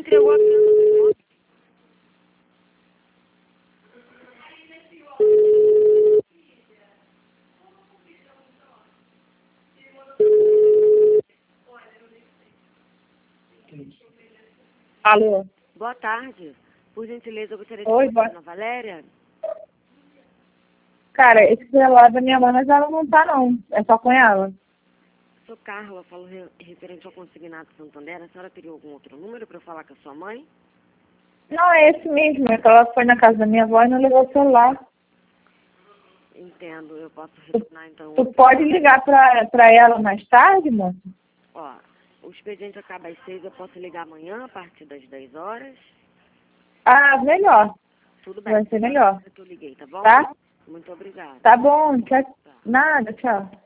entregou a criança. Alô? Boa tarde. Por gentileza, eu gostaria de Oi, falar com a Valéria. Cara, esse celular da minha mãe, mas ela não tá, não. É só com ela. Sou Carla, falo referente ao Consignado Santander. A senhora teria algum outro número para eu falar com a sua mãe? Não, é esse mesmo. É que ela foi na casa da minha avó e não levou o celular. Entendo, eu posso retornar então. Tu pode ligar pra ela mais tarde, moça? Ó, o expediente acaba às 6, eu posso ligar amanhã a partir das 10 horas. Ah, melhor. Tudo bem. Vai ser melhor. Que eu liguei, tá bom? Tá? Muito obrigada. Tá bom. Tchau. Nada, tchau.